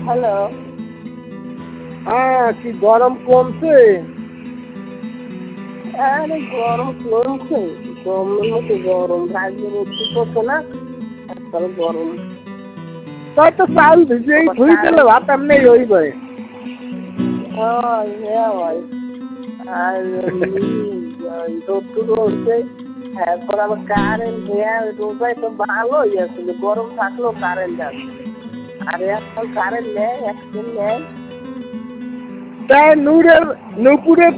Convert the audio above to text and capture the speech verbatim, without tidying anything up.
Hello. হ্যাঁ, কি গরম কমছে? আরে গরম কমছে, গরমের মতো গরম, রাজ্যে রোদ্দুর পড়ছে না, তারপরে গরম। তাই তো চাল ভিজিয়েই ধুই দিলে ভাত এমনি হইবে। হয়, হ্যাঁ হয়। আর রোদ্দুর উঠছে, তারপর আবার কারেন্ট হ্যাঁ রোজায় তো ভালোই আসছিল, গরম থাকলেও কারেন্ট আসছে। আর এখন কারেন্ট নেই, একদিন নেই। তাই নূরের নুপুরের